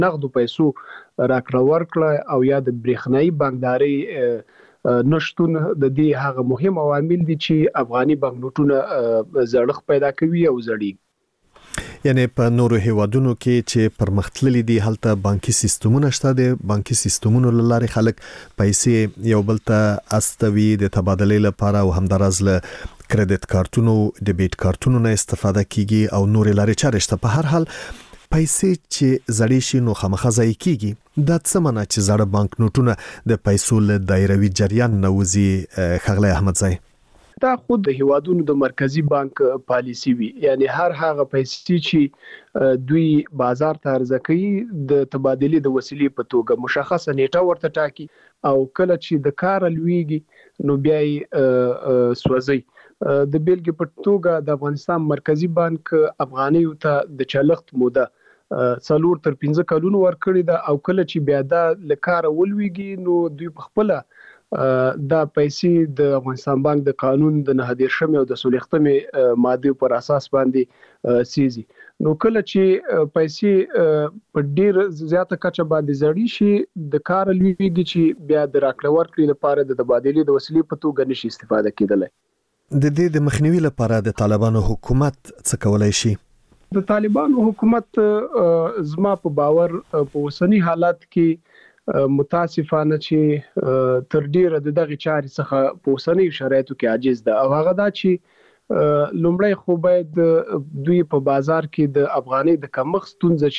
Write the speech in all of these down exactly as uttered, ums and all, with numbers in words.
نغدو پیسو راکړه ورکړه او یا د برېښنايي بانکداري نشټون د دې هغه مهم عوامل دي چې افغاني بانکنوټونه زړښت پیدا کوي او زړی. یعنی په نورو هیوادونو کې چې پرمختللي دي هلته بانکي سیستمونه شته دي، بانکي سیستمونو لاره خلک پیسې یو بل ته استوي د تبادلې لپاره او همدارز له کریډټ کارتونو ډیبیټ کارتونو نه استفاده کیږي او نور لارې چارې شته. په هر حال پیسې چې زړې شي نو خامخا ځای کیږي. دا څه معنی چې زړه بانک نوټونه د پیسو له دایروي جریان نه وځي ښاغلی احمدزی؟ دا خود د هیوادونو د مرکزی بانک پالیسی وي، یعنی هر هغه پیسې چې دوی بازار ته عرضه کوي د تبادلې د وسیلې په توګه مشخصه نیټه ورته ټاکي او کله چې د کار لویږي نو بیا یې سوځي. د بیلګې په توګه د افغانستان مرکزی بانک افغانیو ته د چلښت موده څلور تر پنځه کلونو ورکړی دا او کله چې بیا دا لکاره ولويږي نو دوی په خپل دا پیسې د افغانستان بانک د قانون د نه دیرشم او د سولختمې ماده پر اساس باندې سيزي. نو کله چې پیسې په ډیر زیاته کچه باندې زړی شي د کار لویږي چې بیا د راکړه ورکړې لپاره د تبادلې د وسیلې په توګه نشي استفاده کېدلی. د دې د مخنیوي لپاره د طالبانو حکومت څه کولای شي؟ د طالبانو حکومت زما په باور په اوسنی حالات کې متاسفانه چې تر ډیره د دغه چارې څخه په اوسنی شرایطو کې عاجز ده او هغه دا چې لومړی خو باید دوی په بازار کې د افغاني د کمښت ستونزه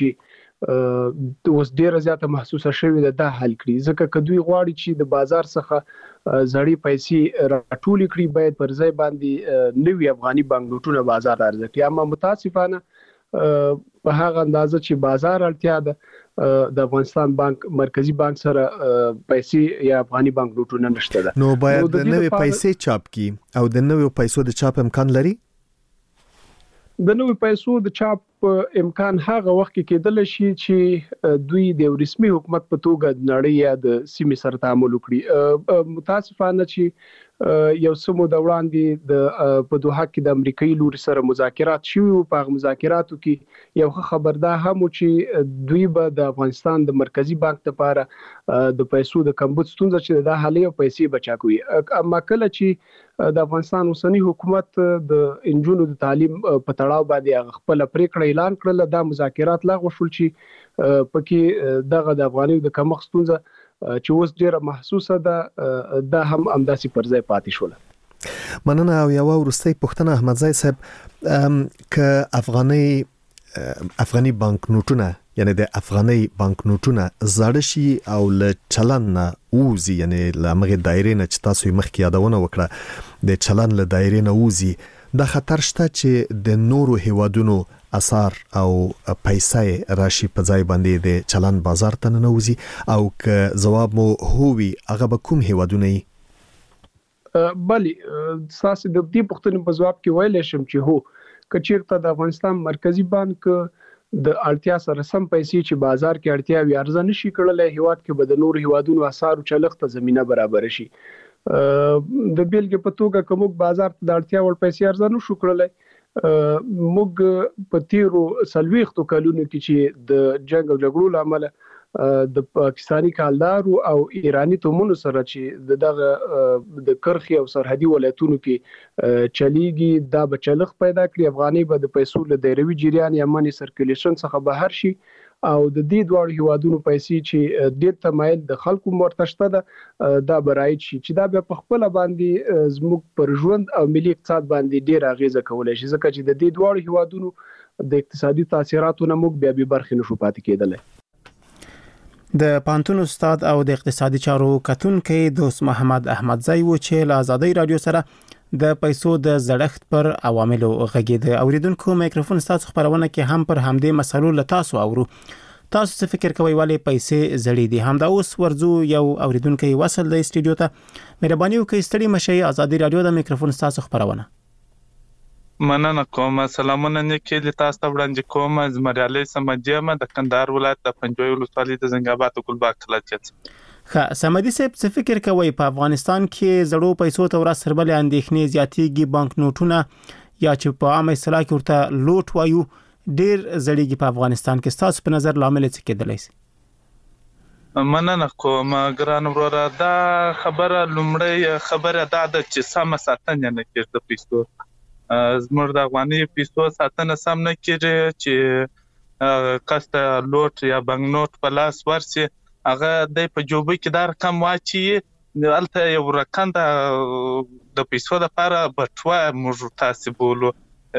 چې اوس ډیره زیاته محسوسه شوې ده دا حل کړي، ځکه که دوی غواړي چې د بازار څخه زړې پیسې راټول کړي باید پر ځای باندې نوي افغاني بانکنوټونه بازار عرضه کړي. اما متاسفانه په هغه اندازه چې بازار اړتیا ده د افغانستان بانک مرکزی بانک سره پیسې یا افغاني بانکنوټونه نشته ده. نو باید د نوې پیسې چاپ کی او د نوې پیسو د چاپ امکان لري؟ د نوې پیسو د چاپ امکان هغه وخت کې کېدل شي چې دوی د رسمي حکومت په توګه د نړۍ یا د سیمې سره تعامل وکړي. متاسفانه چې یو سمو د وړاندې د په دوحه کې د امریکایي لوري سره مذاکرات شوي او په مذاکراتو کې یو خبردار هم چې دوی به د افغانستان د مرکزی بانک لپاره د پیسو د کمبود ستونزه چې د حالي پیسې بچا کوي. اما کله چې د افغانستان اوسنی حکومت د انجونو د تعلیم په تړاو باندې خپل پریکړه اعلان کړل دا مذاکرات لغوه شول چې پکې دغه د افغاني د کمښت ستونزه چې اوس ډیره محسوسه ده دا هم همداسې پر ځای پاتې شول. مننه. او یو ورستۍ پوښتنه احمدزی صاحب، که افغاني افغاني بانک نوټونه یعنی د افغاني بانک نوټونه زړه شي او له چلن نه اوزي یعنی له مغه دایره نه چې تاسو مخکې یادونه وکړه د چلن له دایره نه اوزي، دا خطر شته چې د نورو هیوادونو اثر او پیسې راشي په ځای باندې د چلن بازار ته نه وځي او که جواب مو هووي هغه به کوم هیوادونه وي؟ بلی ساسي د دې پوښتنې په جواب کې ویل شم چې هو کچیرته د افغانستان مرکزی بانک د اړتیا سره سم پیسې چې بازار کې اړتیا وي ارزه نشي کړلای، هیواد کې به د نورو هیوادونو اثر چلښت زمينه برابر شي. د بیلګې په توګه کوم بازار ته د اړتیا ور پیسې ارزه نشو کړلای موږ په تیرو سلويختو کلونو کې چې د جنگ او جګړو لامل د پاکستانی کالدارو او ایرانی تومونو سره چې دغه د کرخي او سرحدي ولایتونو کې چلیږي دا بچلخ پیدا کړی. افغاني به د پیسو له دایروي جریان یا منی سرکولیشن څخه بهر شي او د دې دوه هیوادونو پیسې چې ډېر تمایل د خلکو مرتشته ده دا برایت شي چې دا به په خپل باندې زموږ پر ژوند او ملي اقتصاد باندې ډېر اغیزه کولای شي، ځکه چې د دې دوه هیوادونو د اقتصادي تاثیراتو نه موږ بیا به برخې نشو پاتې کېدلی. د پانتون استاد او د اقتصادي چارو کتونکي دوست محمد احمدزی و چې له آزادۍ رادیو سره د پیسو د زړښت پر عواملو غږیده. اوریدونکو میکروفون تاسو خبرونه کې هم پر همدې مسلو له تاسو اورو. تاسو څه فکر کوئ ولې پیسې زړې دي؟ هم دا اوس ورزو یو اوریدونکو وصل د استودیو ته. مهرباني وکړئ ستړي مشي. آزادۍ رادیو د میکروفون تاسو خبرونه. مننه کوم. سلامونه نیکې له تاسو وړاندې کوم. زمریالي سمجیمه د کندهار ولایت د پنجوي ولسوالۍ د زنګاباد ګلباغ کلاچت. ښه سمدي صاحب څه فکر کوي په افغانستان کې زړو پیسو ته ورس سربلې اندېښنې زیاتېږي، بانک نوټونه یا چې په عامه اصطلاح کې ورته لوټ وایو ډیر زړیږي په افغانستان کې، ستاسو په نظر لامل څه کېدلی شي؟ مننه کوم ګران وروره. دا خبره لومړی خبره دا ده چې سم ساتنه نه کېږي د پیسو. زموږ د افغاني پیسو ساتنه سم نه کېږي چې کسته لوټ یا بانک نوٹ په لاس ورسي، هغه د په جوبه کې دا رقم واچي، الته یو رقم د پیسو لپاره بټوه موږ تاسو بولو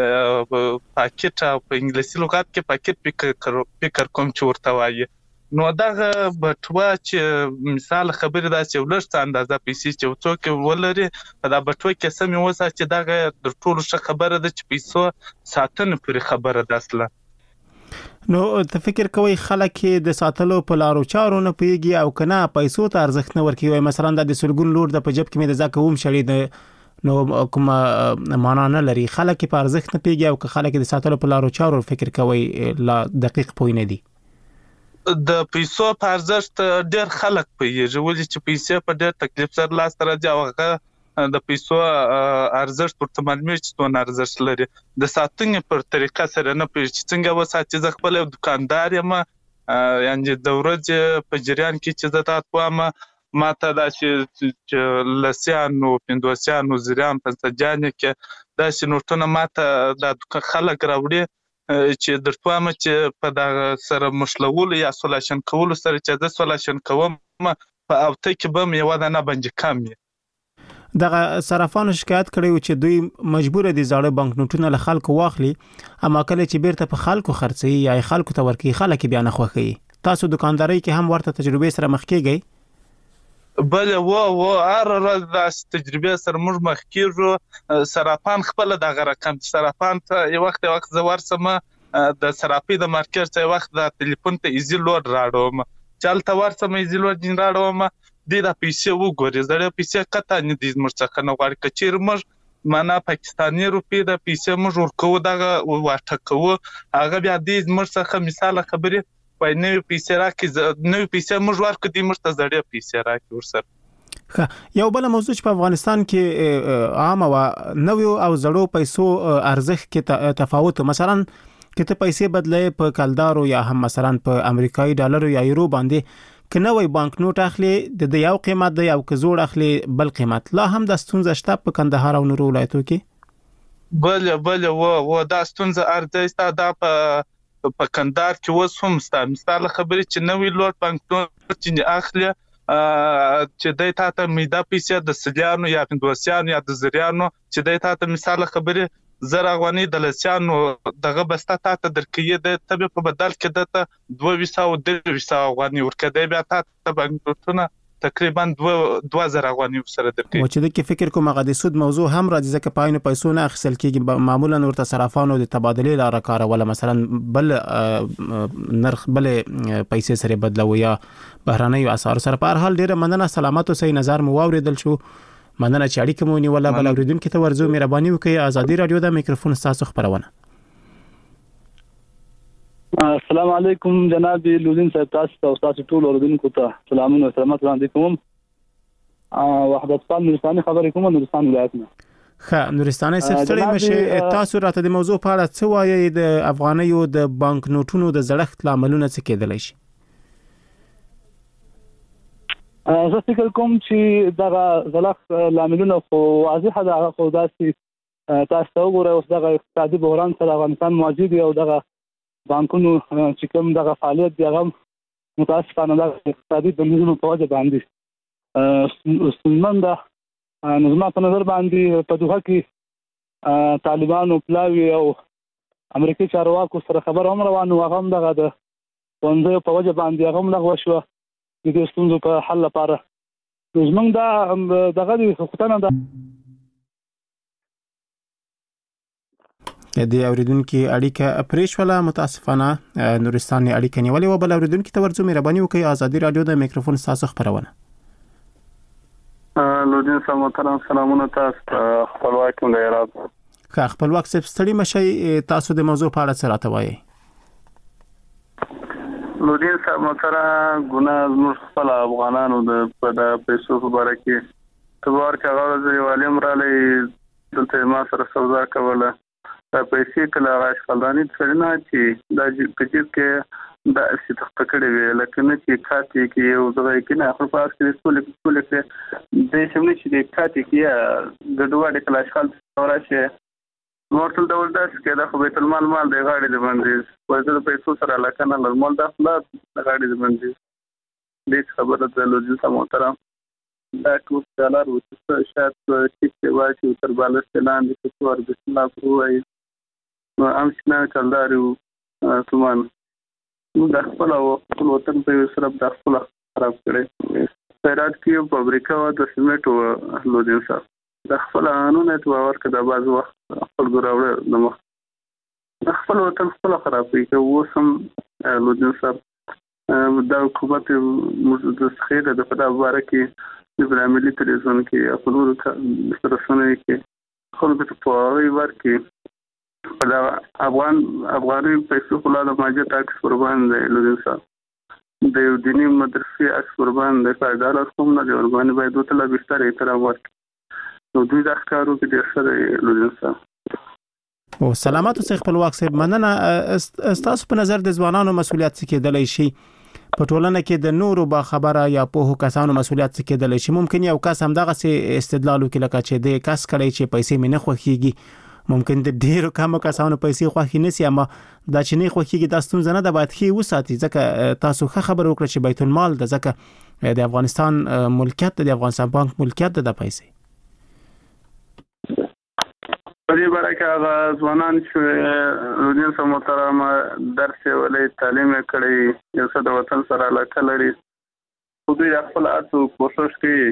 پاکټ، په انګلیسي لغت کې پاکټ فکر فکر کوم چې ورته وایي. نو دغه بټوه چې مثال خبره ده چې ولرته اندازه پیسې چې څوک ولري په دا بټوه کې سمې وساتي، دغه د ټولو ښه خبره ده چې پیسو ساتنه پرې خبره ده. اصلا نو ته فکر کوي خلک د ساتلو په لارو چارو نه پیږي او کنه پیسو ته ارزښت نه ورکوي؟ مثلا د سلګون لور د په جب کې مې د ځکه ووم شړې د نو کوم معنا نه لري، خلک په ارزښت نه پیږي او که خلک د ساتلو په لارو چارو فکر کوي لا دقیق پوی نه دي. د پیسو په ارزښت ډېر خلک پوهیږي، ولې چې پیسې په ډېر تکلیف سره لاس ته راځي او هغه د پیسو ارزښت ورته معلومي چې څونه ارزښت لري. د ساتنې پر طریقه سره نه پوهیږي چې څنګه وساتي. زه خپل یو دکاندار یم، یعنې د ورځې په جریان کې چې زه تاسو کوم ماته داسې لسیانو پندوسیانو زریان پنځجانې کې داسې نوټونه ماته د خلک راوړي چې درته وایم چې په دغه سره مشلول یا سولاشن کول سره چې د سولاشن کوم په اوته کې به یو دانه باندې کم وي. دغه صرافانو شکایت کړی چې دوی مجبور دي زاړه بانک نوټونه له خلکو واخلي، اما کله چې بیرته په خلکو خرڅي یا خلکو ته ورکي خلک بیا نه خوښي. تاسو دکانداري کې هم ورته تجربه سره مخ کیږئ؟ بله و و هر ورځ د تجربه سره موږ مخ کیږو. صرافان خپل دغه رقم صرافان ته یو وخت یو وخت زور سم د صرافي د مارکیټ ته وخت د ټلیفون ته ایزی لوډ راړوم، چالت ورسم ایزی لوډ جن راړوم، د د پیسې وګوري زړه پیسې کته نه دي مرڅخه نه غواړي کچیر موږ معنا پاکستاني روپی د پیسې موږ ورکو دغه واټکو هغه بیا د مرڅخه مثال خبره وای نو پیسې راکې نو پیسې موږ ورکو دي مرته زړه پیسې راکې ورسره. یو بل موضوع چې په افغانستان کې عام او نوو او زړو پیسو ارزښت کې تفاوت، مثلا که ته پیسې بدلې په کلدارو یا هم مثلا په امریکایي ډالرو یا یورو باندې، که نوې بانک نوټ اخلي د یو قیمت دی او که زوړ اخلي بل قیمت، لا هم د ستونزه شته په کندهار او نورو ولایتو کې؟ بله بله و و دا ستونزه ارزښت دا په په کندهار کې اوس هم ستا مثال خبرې چې نوې لوټ بانک نوټ چې اخلي چې دای ته ته میدا پیسې د سلیانو یا پندوسیانو یا د زریانو چې دای ته ته مثال خبرې زر افغاني د لسیانو دغه بسته ته ته درکې د تبه په بدل کې د دوه ویسا او د ویسا افغاني ورکې بیا ته بانک نوټونه تقریبا دوه زره افغاني سره درکې. و چې د کې فکر کوم هغه د سود موضوع هم راځي ځکه پاینو پیسو نه اخیستل کېږي، معمولا ورته صرافانو د تبادلې لاره کاروله، مثلا بل نرخ بل پیسې سره بدلوي یا بهراني اسعار سره. په هر حال ډیره مننه، سلامت او صحیح نظر مو واوریدل شو، مننه چې اړیکه مو نیوله. بل اوریدونکو ته ورزو مهرباني وکړئ. ازادي رادیو د میکروفون تاسو خبرونه. السلام علیکم جناب لوزین صاحب، تاسو او تاسو ټول اوریدونکو ته سلامونه او سلامات وړاندې کوم. وحدت خان نورستاني خبرې کوم نورستان ولایت نه. ښه نورستاني صاحب ستړي مشه، تاسو راته د موضوع په اړه څه وایي؟ د افغانیو د بانک نوټونو د زړښت لاملونه څه کېدلی شي؟ زه فکر کوم چې دغه زړښت لاملونه خو واضحه ده، خو داسې تاسو ته وګورئ اوس دغه اقتصادي بحران سره افغانستان مواجه دی او دغه بانکونو چې کوم دغه فعالیت دی هغه متاسفانه د اقتصادي بندیزونو په وجه باندې ستونزمن ده. نو زما په نظر باندې په دوحه کې طالبانو پلاوي او امریکایي چارواکو سره خبر هم روانه و، هغه هم دغه د ښوونځیو په وجه باندې هغه هم لغوه شوه د دې ستونزو په حل لپاره. نو زموږ دا دغه د حکومتانه ده د اوریدونکو اړیکه پریښوله، متاسفانه نورستاني اړیکه نیولې و. بل اوریدونکو ته ورځو مهرباني وکړئ. ازادي رادیو د میکروفون تاسو خبرونه. لودین صاحب محترم سلامونه تاسو خپلواک مو لراب. که خپلواک صاحب ستړي مشي، تاسو د موضوع په اړه څه راته وایي؟ لودین صاحب محترم ګناه زموږ خپل افغانانو د په پیسو په اړه کې تبار کې هغه ځای والیم را لې دلته ما سره سودا کوله پیسې کله اشغالداني څرنه چې د کچیر کې د اسی تخکړې وی لکه نه چې کاتي کې یو ځای کې نه خپل پاس کې ټول ټول کې د شمنې چې د کاتي کې د دوه د کله اشغال راشه ورته ډول داس کې د خو بیت المال مال د غاړې د باندې په دې پیسو سره علاقه نه نورمال د خپل د غاړې د باندې د خبره د لوجي محترم دا ټول ډالر او څه شات چې واچي تر بالښت لاندې په څور د الله پروي نو ام څنګه کلدارو تومان نو د خپل او خپل وطن په سره د خپل خراب کړي سرات کې فابریکا او د سیمنټ لوجي سره د خپل قانون ته ورکړه د باز وخت خپل ګراوړ د مخ د خپل وطن خپل خراب کوي او سم لوجي سره د حکومت د خیره د په اړه کې د براملي تلویزیون کې خپل رسنۍ کې خلکو ته په ورکې دا افغان افغاني پیسو خلا د ماجه ټاکس قربان دی لوجي سره د یو دیني مدرسې اکس قربان دی فائدار کوم نه دی قرباني باید وته لا بستر احترام ورکړي نو دوی د ښکارو کې ډېر سره لوجي سره او سلامات اوسئ خپلواک صاحب مننه استاسو په نظر د ځوانانو مسولیت څه کېدلی شي په ټولنه کې د نورو با خبره یا په کسانو مسولیت څه کېدلی شي ممکن یو کس هم دغه سي استدلال وکړي لکه چې د کس کړي چې پیسې مې نه خوښيږي ممکن د ډیرو کم کسانو پیسې خوښي نسی اما دا چې نه خوښيږي د ستونزه نه د باید خي وساتي ځکه تاسو ښه خبر وکړه چې بیت المال د ځکه د افغانستان ملکیت د افغانستان بانک ملکیت د پیسې په دې باره کې هغه ځوانان چې لوجي سره محترم درس ولې تعلیم کړی یو څه د وطن سره علاقه لري خو دوی خپل اصل کوشش کوي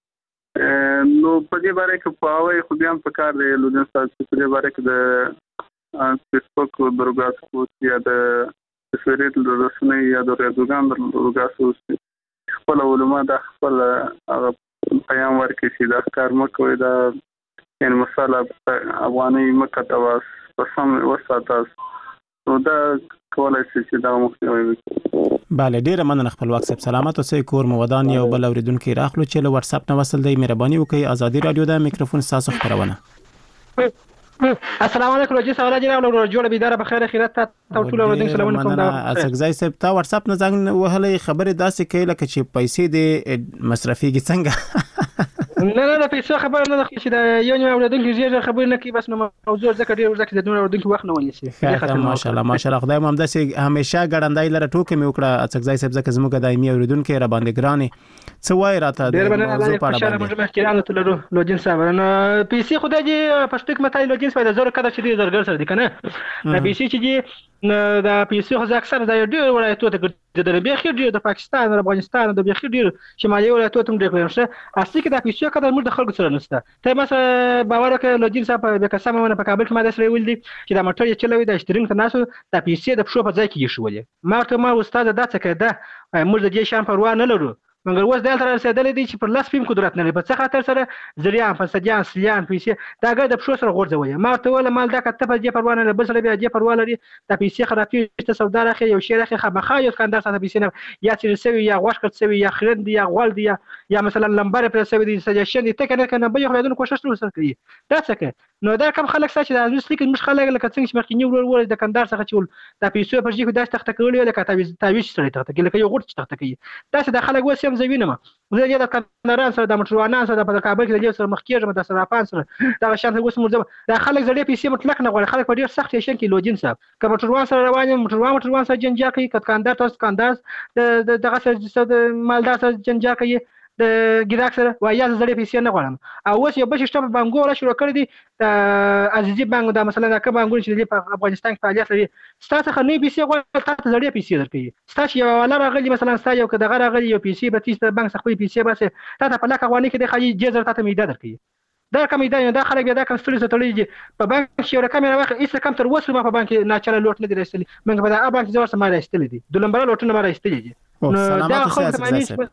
نو په دې باره کې په هغه خو بیا په کار دی لوجي سره په دې باره کې د فیسبوک درګاسو یا د سویرت رسنۍ یا د رادیوګان درګاسو خپل علماء د خپل پیغام ورکړي چې دا کار مکوئ دا ان مساله افغاني مکتواس پسم وساتاس نو دا کولای شي چې دا مخنیوي وکړي bale ډیره مننه خپلواک صاحب سلامات اوسئ کور مو ودان یو بل اوریدونکو راخلو چې له واتس اپ نه وصل دی مهرباني وکړئ ازادي رادیو د میکروفون تاسو خبرونه السلام علیکم لوجي سوال جناب لو جوړ بيدار بخیر خیرات ته ټول اوریدونکو سلامونه کوم دا اسګزای صاحب تا واتس اپ نه ځنګ وهلې خبره داسې کوي لکه چې پیسې د مصرفيږي څنګه نه نه د پیسو خبر نه د چې د یو نیو اوریدونکو ژر خبر نه کوي بس نو موضوع ځکه ډیر ځکه د نور اوریدونکو وخت نه ونیسي ماشاءالله ماشاءالله خدای مو هم داسې همیشه ګړندای لره ټوکې مې وکړه اسګزای صاحب ځکه زموږ دایمي اوریدونکو را باندې ګرانه څه وای راته ډیر باندې په اړه باندې مخکرانو ته لرو لوجین صاحب نه پیسې خدای دې پښتو کې متای لوجین صاحب د زور کده چې زرګر سره دي کنه د پیسې چې د پیسې خو اکثر د ډیر ولایتونو ته د بخیر ډیر د پاکستان د افغانستان د بخیر ډیر شمالي ولایتونو ته ډیر کړم شه اصلي کې د پیسې کده موږ د خلکو سره نشته ته مثلا باور وکړه لوجین صاحب د قسم نه په کابل کې ماده سره ویل دي چې د موټر یې چلوي د اشترینګ ته ناسو د پیسې د پښو په ځای کې شولې ما ته ما استاد دا څه کده موږ د دې شان پروا نه لرو مګر اوس دلته رسیدلې دي چې پر لاس پیم قدرت نه لري په څه خاطر سره زریان فسادیان سلیان پیسې دا ګر د پښو سره غورځوي ما ته ول مال دا کته په دې پروا نه بل سره بیا دې پروا لري د پیسې خرابې ته سودا راخي یو شی راخي خامخا یو کاندار سره پیسې نه یا چې سوي یا غوښ کړ سوي یا خرند یا غول دی یا مثلا لمبر پر سوي دي سجشن دي ته کنه کنه به یو خلادون کوشش وسره کوي دا څه نو دا کوم خلک چې د ازوس لیک مش خلک لکه څنګه چې مخکینی ور ور د کاندار څخه چول د پیسې په ځای کې داس تخته کولې لکه تعویز تعویز سره تخته کې لکه یو غوټ تخته کوي دا چې د خلک وسیم زوینه ما زه د کانداران سره د موټروانان سره د کابل کې د سره مخکېږم د صرافان سره دا شان اوس مرزه د خلک زړې پیسې مطلق نه غواړي خلک په ډیر سخت شین کې لوجین صاحب کوم موټروان سره روان موټروان موټروان سره جنجا کوي کاندار تاسو کاندار د دغه سره مالدار سره جنجا کوي د ګراک سره وایي زړې پیسې نه غواړم او اوس یو بل شته بانګو ولا شروع کړی دي عزیزي بانګ دا مثلا د کوم بانګو چې په افغانستان کې فعالیت لري ستاسو خنۍ پیسې غواړي تاسو زړې پیسې درکې ستاسو یو ولا راغلی مثلا ستاسو یو کده راغلی یو پیسې به تاسو بانک څخه پیسې باسه تاسو په لکه غوانی کې د خالي جزر تاسو میده درکې دا کوم ایده دا خلک دا کوم ستړي ستړي په بانک کې یو رقم راوخه ایسه کم تر وسه په بانک نه چاله لوټ نه درستلی موږ په دا بانک زور سره راستلی دي د لمبر لوټونه ما راستلی دي نو دا خلک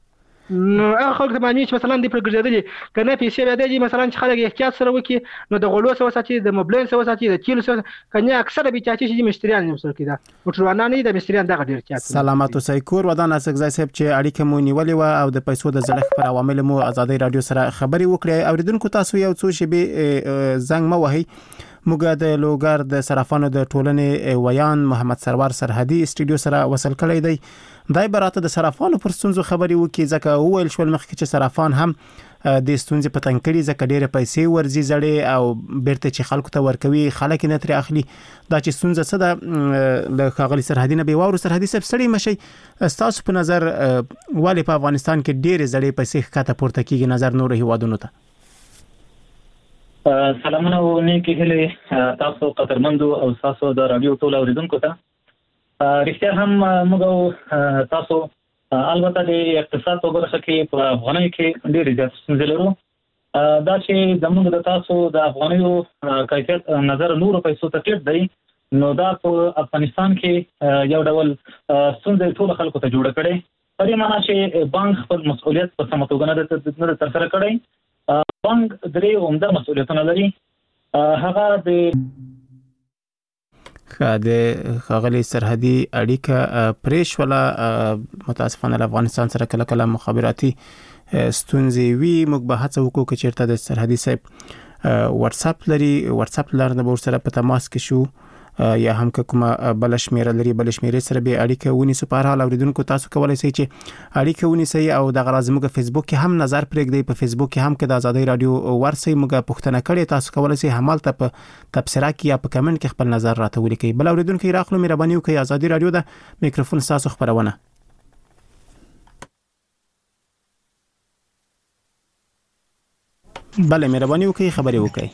نو هغه خلک ته معنی چې مثلا د پرګرځېدلې کنه پیسې به دی مثلا چې خلک احتیاط سره وکي نو د غلو سره ساتي د موبایل سره ساتي د کیلو سره کنه اکثره به چاچی چې مشتریان هم سره کیدا موټروانان نه د مشتریان دغه ډیر چات سلامات اوسئ کور ودان اسګزای صاحب چې اړیکه مو نیولې و او د پیسو د زړښت پر عوامل مو ازادي رادیو سره خبري وکړي اوریدونکو تاسو یو څو شی به زنګ مو وهي موږ د لوګر د صرافانو د ټولنې ویان محمد سرور سرحدي استودیو سره وصل کړی دی. دای براته د صرافانو پر ستونزو خبري وکي ځکه وویل شو مخکې چې صرافان هم د ستونزې په تنګ کړي ځکه ډېر پیسې ورزي زړې او بیرته چې خلکو ته ورکوي خلک نه تر اخلي. دا چې ستونزه څه ده له ښاغلي سرحدي نه به واورو. سرحدي صاحب سړی مشي تاسو په نظر ولې په افغانستان کې ډېر زړې پیسې ښکته پورته کیږي نظر نور هیوادونو ته؟ سلامونه او نیکی هیله تاسو قدرمندو او تاسو د رادیو ټول اوریدونکو ته. رښتیا هم موږ تاسو البته د اقتصاد په برخه کې په افغانۍ کې ډېر زیات ستونزې لرو. دا چې زموږ د تاسو د افغانیو کیفیت نظر نور پیسو ته ټیټ دی نو دا په افغانستان کې یو ډول ستونزې ټول خلکو ته جوړه کړي. په دې معنی چې بانک خپل مسؤلیت په سمه توګه نه ترسره کړی. بانک درې عمده مسؤلیتونه لري. هغه د د ښاغلي سرحدي اړیکه پرېښ ولا متاسفانه افغانستان سره کله کله مخابراتي ستونزې وي. موږ به هڅه وکړو چې چیرته د سرحدي صاحب واتس اپ لري واتس اپ لرنه به سره په تماس کې شو یا هم کومه بل شمیره لري بل شمیره سره به اړیکه ونیسو. په هر حال اوریدونکو تاسو کولای شئ چې اړیکه ونیسئ او د غراز موږ فیسبوک کې هم نظر پرېږدئ. په فیسبوک کې هم کې د آزادۍ رادیو ورسئ موږ پوښتنه کړې تاسو کولای شئ همالته په تبصره کې یا په کمنټ کې خپل نظر راته ولیکئ. بل اوریدونکو راخلو مهرباني وکړئ آزادۍ رادیو د میکروفون تاسو خبرونه. بله مهرباني وکړئ خبرې وکړئ.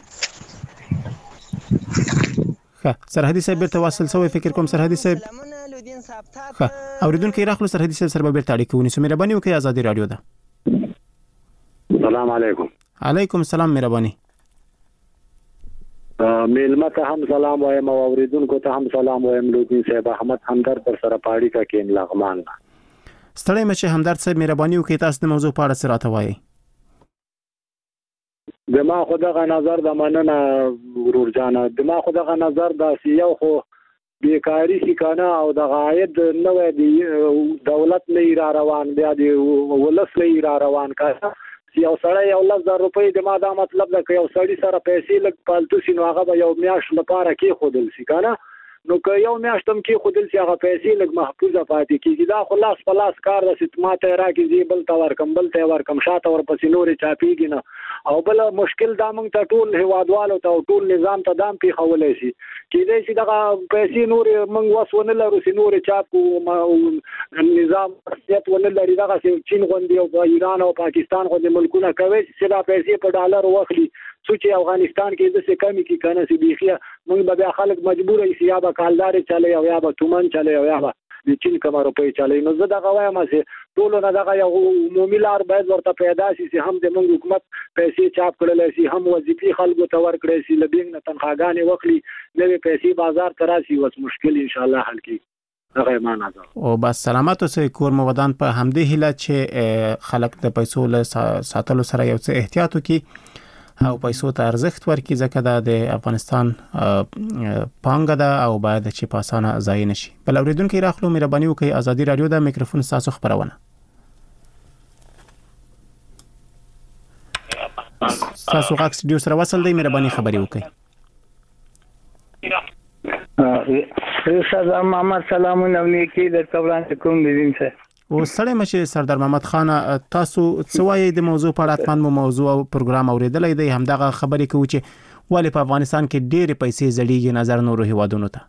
سرحدي صاحب بیرته واصل شوی فکر کوم سرحدي صاحب. ښه اوریدونکو راخلو سرحدي صاحب سره به بیرته اړیکه ونیسو. مهرباني وکړئ آزادۍ رادیو ده. السلام علیکم. علیکم السلام. مهرباني. میلمه ته هم سلام وایم او اوریدونکو ته هم سلام وایم. لودین صاحب احمد همدرد در سره پاړی کا کې لغمان. ستړی مشه همدرد صاحب مهرباني وکړئ تاسو د موضوع په اړه څه راته وایي. دما خدغه نظر د مننه ورور جان. دما خدغه نظر د سیاو خو بیکاری شي کنه او د عاید نو دی دولت نه را روان بیا دی ولس نه را روان کړه. یو سړی یو لس زره روپۍ د ما دا مطلب ده که یو سړی سره پیسې لږ پالتو شي نو هغه به یو میاشت لپاره کې خودل شي کنه. نو که یو میاشت هم کې خودل شي هغه پیسې لږ محفوظه پاتې کیږي. دا خو لاس په لاس کار د ستماته راکې بل تا ورکم بل ته ورکم شاته ور پسې نورې چاپیږي نه. او بل مشکل دا موږ ته ټول هوادوالو ته ټول نظام ته دام پی خولای شي کېدای شي دغه پیسې نور موږ وسونه لرو سي نور چاپ کو نظام حیثیت ولل لري. دغه چین غوندي او ایران او پاکستان غوندي ملکونه کوي چې دا پیسې په ډالر واخلي چې افغانستان کې د څه کمی کې کنه سي بيخي موږ به خلک مجبور شي یا به کالدار چلے او یا به تومن چلے او یا به د چین کوم روپۍ چلے. نو زه دغه وایم چې ټول نه دغه یو عمومي لار باید ورته پیدا شي چې هم د موږ حکومت پیسې چاپ کړل شي هم وظیفي خلکو ته ورکړي شي لبینګ نه تنخواګانې وکړي نوې پیسې بازار ته راشي وس مشکل ان شاء الله حل کی. هغه معنا ده او بس سلامت اوسئ. کور مو ودان په همدې هیله چې خلک د پیسو له ساتلو سره یو څه احتیاط وکړي او پیسو ته ارزښت ورکړي ځکه دا د افغانستان پانګه ده او باید چې په اسانه ضایع نشي. بل اوریدونکو راخلو مهرباني وکړئ آزادۍ رادیو د میکروفون تاسو خبرونه. تاسو غاښ سټډیو سره وصل دی مهرباني خبري وکړئ. استاد محمد سلامونه نیکی د کوران کوم دین سره او سړی مشه سردار محمد خان تاسو څه وایي د موضوع په اړه؟ اتمن مو موضوع او پروګرام اوریدلای دی همدغه خبرې کوي چې ولې په افغانستان کې ډېر پیسې زړیږي نظر نور هیوادونو ته.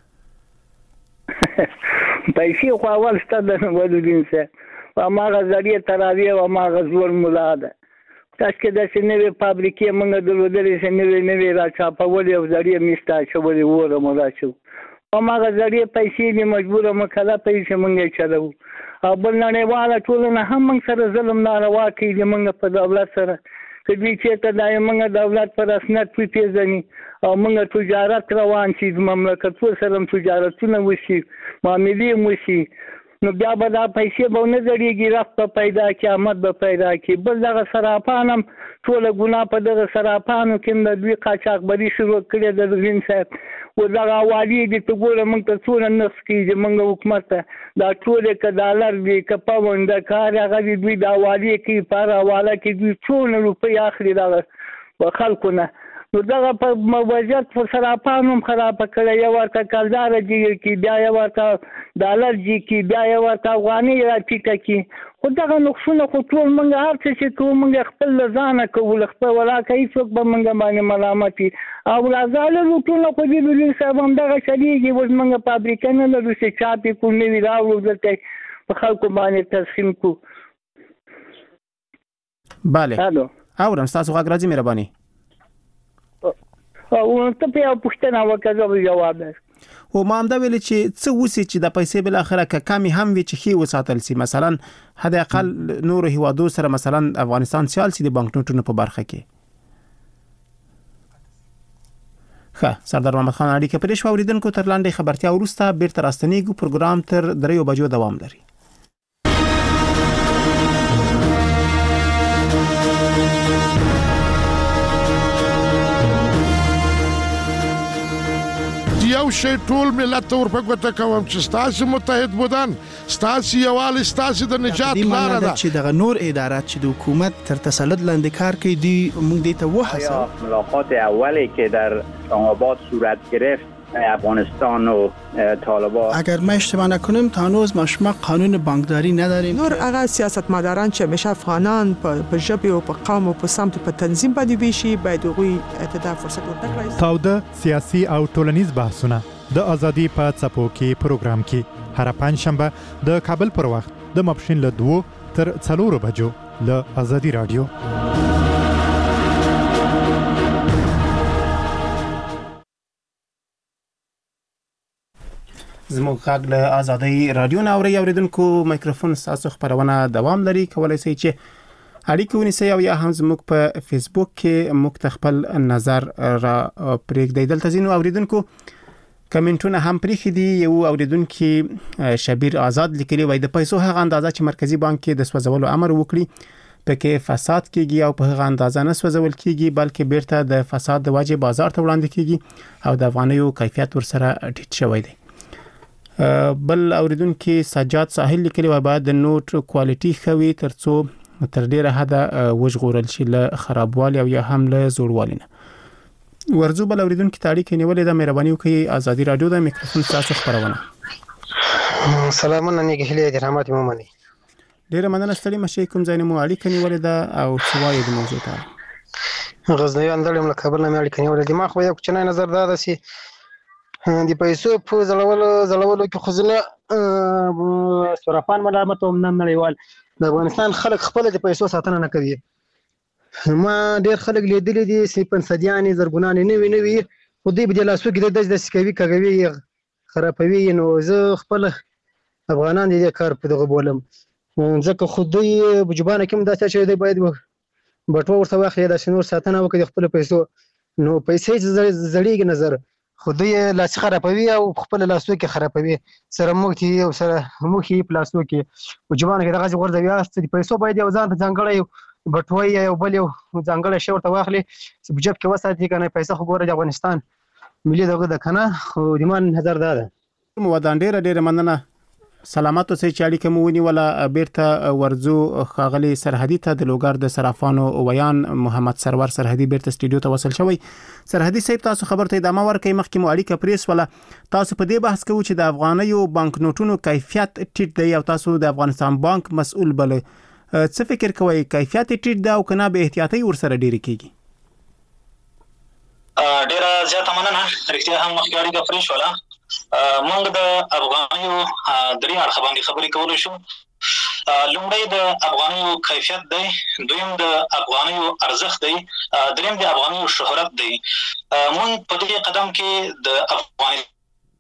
پیسې خو اول ستاسو د ولودین سره او ما غزړی تراوی او ما غزور مولا ده. تاسو کې د سینې فابریکې موږ د ودرې سینې نه را چاپولې او زړی میستا چولې وره مولا شو او ما غزړی پیسې نه مجبور مکلا پیسې موږ چلو او بل نړیواله ټولنه هم موږ سره ظلم ناروا کوي د موږ په دولت سره کدی چې ته د موږ دولت پر اسناد پیژني او موږ تجارت روان شي د مملکت سره تجارتونه وشي معاملې وشي نو بیا به دا پیسې به نه زړیږي رفت به پیدا قیامت به پیدا کی. بل دغه سراپانم ټول ګناه په دغه سراپانو کې د دوی قاچاقبري شروع کړې د دین صاحب و دغه والی دي ته ګوره موږ ته څونه نفس کېږي موږ حکومت ته دا ټول که ډالر دي که پاوند د کار هغه دي دوی دا والی کې پر حواله کې دوی څونه روپۍ اخلي دغه خلکو نه نو دغه په وضعیت پر سره پام خراب کړی، یو ورته کلدار جی کی بیا یو ورته ډالر جی کی بیا یو ورته افغاني را ټیټه کی. خو دغه نقصونه خو ټول موږ هر څه چې کوو موږ خپل له ځانه کوو، خپل ولاکه هېڅوک به موږ باندې ملامت وي. او راځاله لوټونه خو دې بلین صاحب همدغه چلېږي. اوس موږ فابریکه نه لرو چې چاپ یې کړو، نوي راوړو دلته په خلکو باندې تسخیم کړو. بله اورم ستاسو غږ راځي مهرباني. او ته په یو پوښتنه وکړه زه به جواب درکړم. او ما هم دا ویل چې څه وسی چې د پیسې بل اخره که کمی هم وي چې خي وساتل سي، مثلا حد اقل نور هیوادو سره مثلا افغانستان سیال سي د بانک نوټونو په برخه کې. ښه سردار محمد خان اړیکه پرې شو. اوریدونکو تر لاندې خبرتیا وروسته بیرته راستنیږو. پروګرام تر دریو بجو دوام لري. یو شی ټول ملت ور په ګوته کوم چې ستاسو متحد بودن، ستاسو یوال، ستاسو د نجات لار ده. چې دغه نور ادارات چې د حکومت تر تسلط لاندې کار کوي دی موږ دې ته وحسه. ملاقات اولی که در اسلام‌آباد صورت گرفت افغانستان و طالبان، اگر ما اشتباه نکنیم تا هنوز ما شما قانون بانکداری نداریم. نور هغه سیاستمداران چې همیشه افغانان په ژبه او په قوم او په سمت په تنظیم باندې ویشي باید هغوی ته فرصت ورکړي. تاوده سیاسي او ټولنیز بحثونه د ازادي په څپو کې پروګرام کې هر پنځ شنبه د کابل پر وخت د ماپښین له دوه تر څلورو بجو له ازادي رادیو. زموږ غږ له ازادي رادیو نه اوري. اوریدونکو مایکروفون تاسو خبرونه دوام لري، کولای شئ چې اړیکه ونیسئ او یا هم زموږ په فیسبوک کې موږ خپل نظر را پرېږدئ. دلته ځینو اوریدونکو کمنټونه هم پرېښي دي. یو اوریدونکو شبیر آزاد لیکلي وای د پیسو هغه اندازه چې مرکزی بانک کې د سوځولو امر وکړي پکې فساد کیږي او په هغه اندازه نه سوځول کیږي بلکې بیرته د فساد د وجې بازار ته وړاندې کیږي او د افغانیو کیفیت ورسره ټیټ شوی دی. بل اوریدونکو سجاد ساحل لیکلي وای باید د نوټ کوالټي خوي ترڅو تر ډیره حد وژغورل شي له خرابوالي او یا هم له زوړوالي نه. ورزو بل اوریدونکو تاریخ نیولې د مهرباني وکړئ ازادي رادیو د میکروفون تاسو خبرونه. سلامونه نیګهلې د رحمت مومني. ډیره مننه ستړي مشه کوم ځای نه مو اړیکه نیولې ده او سوای د موضوع ته غزنوي اندلم له کابل نه اړیکه نیولې دي. ما خو یو کوچنی نظر دا ده سي د پیسو په زړولو زړولو کې خزنه سورافان ملامت او نن نړیوال د افغانستان خلک خپل د پیسو ساتنه نه کوي. ما ډیر خلک لیدلي دي چې پنځديان زرګونان نه وي نه وي خو دې بده لاسو کې د د سکوي کوي خرابوي. نو زه خپل افغانان دې کار په دغه بولم ځکه خو دوی بجبانه کوم داسې چې دوی باید بټو ورته واخلي د شنور ساتنه وکړي خپل پیسو. نو پیسې زړیږي نظر خو دوی لاس خرابوي او خپل لاسو کې خرابوي سره موږ یو سره موږ یې پلاسو کې بجبانه کې دغه ورځ بیا ست پیسو باید یو ځان په ځانګړی بټوي یو بل یو ځانګړی شی ورته واخلي چې بجب کې وساتي کنه پیسې خو ګوره د افغانستان ملي دغه د کنه خو د مان هزار ده. مو ودان ډیره ډیره مننه. سلامات اوسئ چې اړیکه مو ونیوله. بیرته ورزو خاغلی سرحدي ته د لوګر د صرافانو ویان محمد سرور سرحدي بیرته سټډیو ته وصل شوی. سرحدي صاحب تاسو خبر ته ادامه ورکړئ. مخکې مو اړیکه پریس ولا تاسو په دې بحث کوو چې د افغانیو بانک نوټونو کیفیت ټیټ دی او تاسو د افغانستان بانک مسؤل بل څه فکر کوئ کیفیت ټیټ دی او کنه به احتیاطي ورسره ډیر کیږي؟ ډیره زیاته مننه. رښتیا هم مخکې اړیکه پریس ولا موږ د افغانیو درې اړخ باندې خبرې کولای شو. لومړی د افغانیو کیفیت دی، دویم د افغانیو ارزښت دی، دریم د افغانیو شهرت دی. موږ په دې قدم کې د افغانستان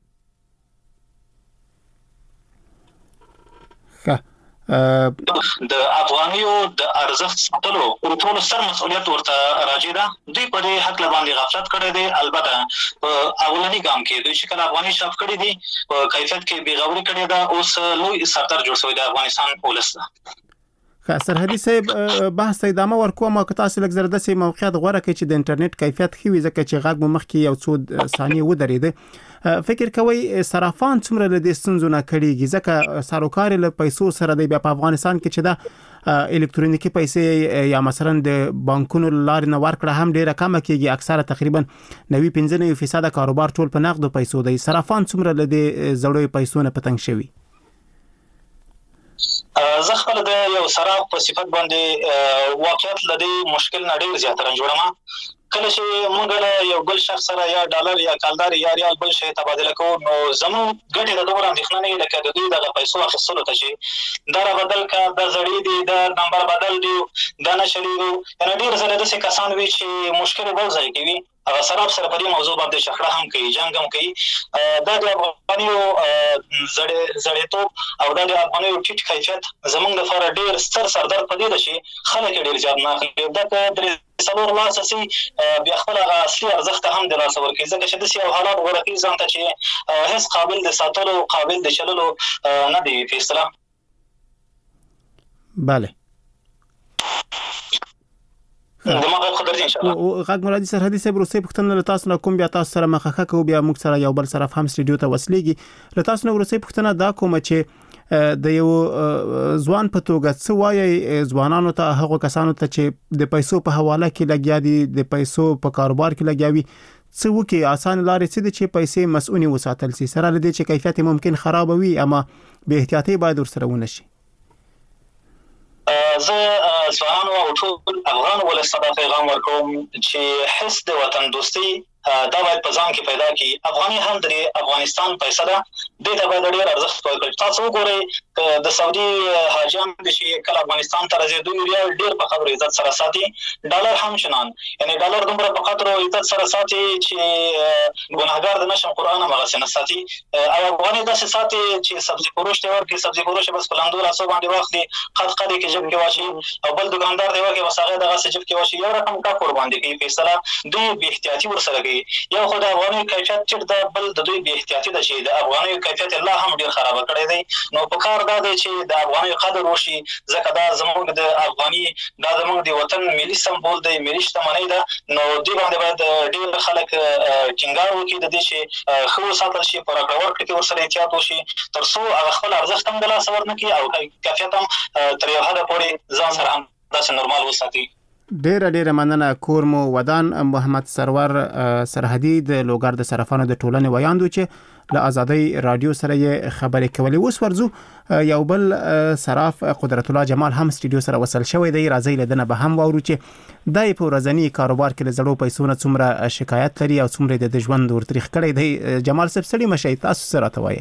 د افغانیو د ارزښت ساتلو او ټول سر مسؤلیت ورته راځي ده. دوی په دې حق باندې غفلت کړی دی. البته په اولنی ګام کې دوی چې کله افغاني شاف کړی دي په کیفیت کې بیغوري کړی ده. اوس لوی سردار جوړ شوی د افغانستان پولیس ده. که سرحدي صاحب بحث ته ادامه ورکوم او که تاسو لږ زر داسې موقعیت غوره کړئ چې د انټرنیټ کیفیت ښه وي ځکه چې غږ مو مخکې یو څو ثانیې ودرېده فکر کوئ صرافان څومره له دې ستونزو نه کړېږي ځکه سروکار له پیسو سره دی بیا په افغانستان کې چې دا الکترونیکی پیسې یا مثلا د بانکونو لارې نه ورکړه هم ډیره کمه کېږي اکثره تقریبا نوي پنځه نوي فیصد کاروبار ټول په نقدو پیسو دی صرافان څومره له دې زړو پیسو نه پتنګ شوي زه خپل د یو صراف په صفت باندې واقعیت لدی مشکل نه ډیر زیات رنجوړم کله چې موږ له یو بل شخص سره یا ډالر یا کالدار یا ریال بل شي تبادله کوو نو زموږ ګټه د دومره اندېښنه نه لکه د دوی د پیسو اخیستلو ته چې دا بدل کا د زړې دي د نمبر بدل دي دا نشلي دي یعنې ډیر زره د کسان وی چې مشکل بل ځای کوي هغه صراف سره په دې موضوع باندې شخړه هم کوي جنگ هم کوي دا د افغانیو زړې زړېتوب او دا د افغانیو ټیټ کیفیت زموږ لپاره ډیر ستر سردار پدې ده چې خلک ډیر زیات نه اخلي دا د څلور لاس سي بیا خپل اصلي ارزښت هم د لاس ورکړي ځکه چې د سیاو حالات ورکړي ځان ته چې هیڅ قابل د ساتلو قابل د چللو نه دی په اصطلاح bale دماغ خو درځي ان شاء الله غږ مرادي سرحدي صاحب روسي پښتنه له تاسو نه کوم بیا تاسو سره مخه کوو بیا موږ سره یو بل سره هم سټډیو ته وسلېږي له تاسو نه روسي پښتنه دا کوم چې د یو ځوان په توګه څه وایي ځوانانو ته هغه کسانو ته چې د پیسو په حواله کې لګیا دي د پیسو په کاروبار کې لګیا وي څه وکي آسان لارې څه دي چې پیسې مسؤونی وساتل سي سره لدی چې کیفیت ممکن خراب وي اما به احتیاطي باید ورسره ونشي زه ځوانانو او ټول افغان ولس ته پیغام ورکوم چې حس د وطن دوستي دا باید په ځان کې پیدا کړي افغاني هم د افغانستان پیسې ده د دې باید ډېر ارزښت ورکړي تاسو وګورئ د سعودي حاجیان د شي کله افغانستان ته راځي دوی ریال ډېر په خبرو عزت سره ساتي ډالر هم چنان یعنی ډالر دومره په قدر او عزت سره ساتي چې ګناهګار د نشم قران هغه سره ساتي او افغاني داسې ساتي چې سبزي فروش ته ورکړي سبزي فروش بس پلاندور اسو باندې واخلي قد قد کې جب کې واشي او بل دکاندار دی ورکړي وساغه دغه سجب کې واشي یو رقم کا قربان دي کوي فیصله دوی به احتیاطي ورسره کوي یو خو د افغاني کیفیت چې د بل د دوی به احتیاطي د شي د افغاني کیفیت الله هم ډیر خراب کړی دی نو په کار دا دی چې د افغاني قدر وشي ځکه دا زموږ د افغاني دا زموږ د وطن ملي سمبول دی ملي شتمنۍ ده نو دې باندې باید ډیر خلک ټینګار وکړي د دې چې خو ساتل شي پر راکور کې ورسره احتیاط وشي تر څو هغه خپل ارزښت هم د لاس ورنکړي او کیفیت هم تر یو حد پورې ځان سره هم داسې نورمال وساتي ډیر ډیر مننه کورمو ودان محمد سرور سرحدي د لوګر د صرافانو د ټولنې ویاندو چې له ازادي رادیو سره خبرې کولې اوس ورزو یو بل صراف قدرت الله جمال هم سټډیو سره وصل شوی دی راځي لدنه به هم وورو چې دای په ورځنی کاروبار کې له زړو پیسو نه څومره شکایت لري او څومره د ژوند ورتریخ کړی دی جمال صاحب سړي مشي تاسو سره توایي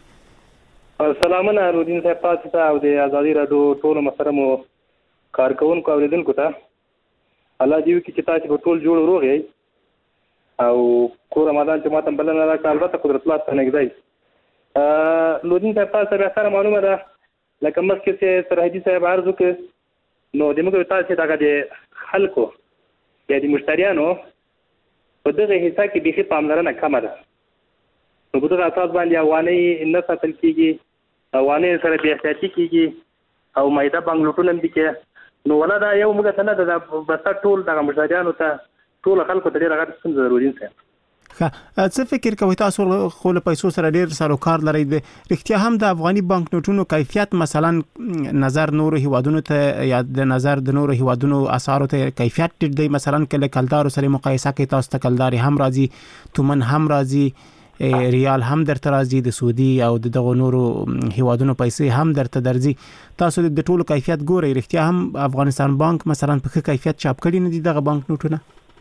سلامونه رودین صاحب تاسو ته او د ازادي رادیو ټول محترمو کارکونکو اوریدونکو ته الله دې وکړي چې تاسو په ټول جوړ روغ یې او کور رمضان چې ماته بلنه راکړه البته قدرت الله ته نږدې ا لودین ته تاسو به سره معلومه ده لکه مخکې چې سرحدي صاحب عرض وکړ نو د موږ تاسو دغه د خلکو یا د مشتریانو په دغه حصہ کې به پاملرنه کمه ده نو په دغه اساس باندې افغاني نه ساتل کیږي افغاني سره بیا احتیاطي کیږي او مایده بنگلوټونه دي کې نو ولا دا یو موږ ته نه ده بس ټول دغه مشتریانو ته ټول خلکو ته ډیر غټ څه ضروري ده ښه څه فکر کوي تاسو خو له پیسو سره ډیر سروکار لري د رښتیا هم د افغاني بانک نوټونو کیفیت مثلا نظر نور هیوادونو ته یا د نظر د نور هیوادونو اسعارو ته کیفیت ډیر دی مثلا کله کلدار سره مقایسه کوي تاسو ته کلدار هم راځي تومن هم راځي ریال هم درته راځي د سعودي او دغه نورو هیوادونو پیسې هم درته درځي تاسو د ټولو کیفیت ګورئ رښتیا هم افغانستان بانک مثلا په کیفیت چاپ کړي نه دي دغه بانک نوټونه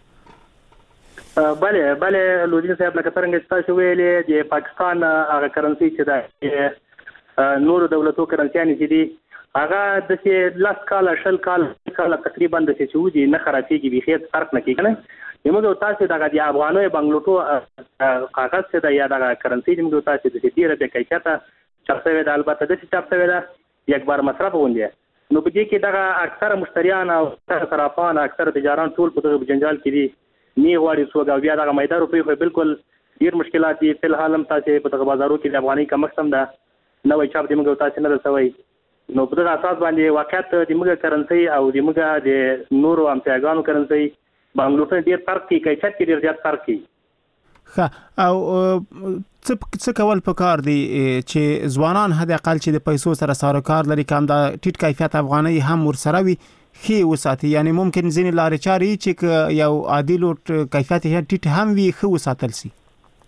بله بله لودین صاحب لکه څنګه تاسو ویلې د پاکستان هغه کرنسي چې ده نور دولتو کرنسيانې چې دي هغه د لاس کال شل کال کال تقریبا د سعودي نه خرابېږي به هیڅ فرق نه کوي یمو تاسو دغه د افغاني بنگلوټو کاغذ څه د یا دغه کرنسي یمو تاسو د ډیره د کیفیت چاپه د البته د چاپه ده یک بار مصرف وندي نو په دې کې دغه اکثر مشتریان او اکثر صرافان اکثر تجاران ټول په دغه جنجال کې دي نی غواړي سوګا بیا دغه مایدار روپی خو بالکل ډیر مشکلات دي په حال هم تاسو په دغه بازارو کې د افغاني کم مقصد ده نوې چاپ دې موږ تاسو نه رسوي نو په دغه اساس باندې واقعیت د موږ کرنسي او د موږ د نورو امتیازګانو کرنسي بانک نوټونه ډیر فرق کوي، کیفیت کې ډیر زیات فرق کوي. ښه، او څه کول پکار دي چې ځوانان حد اقل چې د پیسو سره سروکار لري کوم د ټیټ کیفیت افغاني هم ورسره وي خې وساتي؟ یعنی ممکن ځینې لارې چارې چې یو عادل او کیفیت یې ټیټ هم وي خې وساتل سي.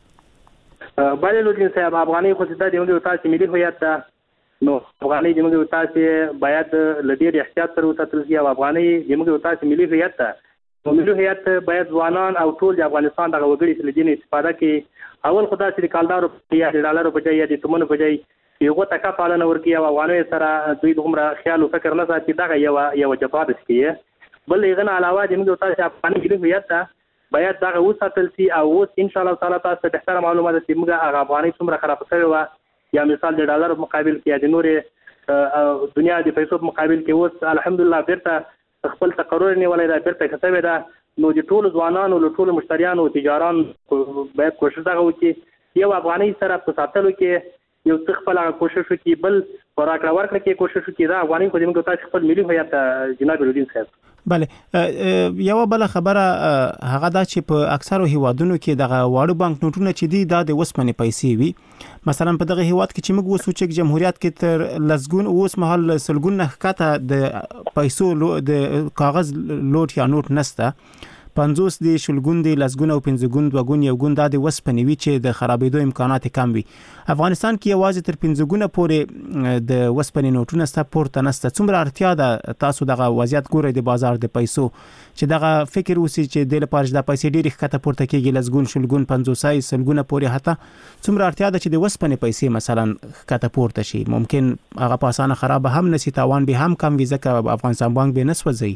بله لوجین صاحب، افغاني خو د دې تاسو ملي هویت ده، نو افغاني د موږ تاسو باید لډیر احتیاط سره وساتل شي، او افغاني د موږ تاسو ملي هویت ده. نو ملي هویت باید ځوانان او ټول د افغانستان دغه وګړي چې لدین استفاده کوي. اول خدای چې د کالدارو یا د ډالرو په ځای یا د تومنو په ځای یو تکا پالنه ورکړي او افغاني سره دوی دومره خیال او فکر نه ساتي، دغه یو یو جفا ده کوي. بل یغه علاوه د موږ تاسو افغاني ملي هویت ده باید دغه وساتل شي، او اوس ان شاء الله تعالی تاسو ته ډېر معلومات چې موږ هغه افغاني څومره خراب شوی و، یا مثال د ډالر په مقابل کې یا د نورې دنیا د پیسو په مقابل کې اوس الحمدلله بیرته خپل تقرر نیولای دا بیرته کسبه ده. نو د ټولو ځوانانو له ټولو مشتریانو او تجاران باید کوشش دغه وکړي یو افغاني سره په ساتلو کې یو څه خپل کوشش وکړي، بل راکړه ورکړه کې کوشش وکړي. دا افغاني خو موږ تاسو خپل ملي هویت جناب الدین صاحب. بله، یو بل خبره هغه دا چې په اکثرو هیوادونو کې دغه واړو بانک نوټونه چې دي دا د وسپنې پیسې وي. مثلا په دغه هیواد کې چې موږ وسو چې جمهوریت کې تر لسګون اوس مهال سلګون نه ښکته د پیسو د کاغذ لوټ یا نوټ نسته، پنځوس دی شلګون دی لسګون او پنځه ګون دوه ګون یو ګون دا د وسپنې وي چې د خرابېدو امکانات کم وي. افغانستان کې یوازې تر پنځه ګونه پورې د وسپنې نوټونه ستا پورته نسته. څومره اړتیا ده تاسو دغه وضعیت ګورئ د بازار د پیسو چې دغه فکر وسی چې د لپاره د پیسې ډېرې ښکته پورته کېږي لسګون شلګون پنځوسای سلګونه پورې، حتی څومره اړتیا ده چې د وسپنې پیسې مثلا ښکته پورته شي؟ ممکن هغه په اسانه خراب هم نشي، تاوان به هم کم وي ځکه افغانستان بانک به نسوځي.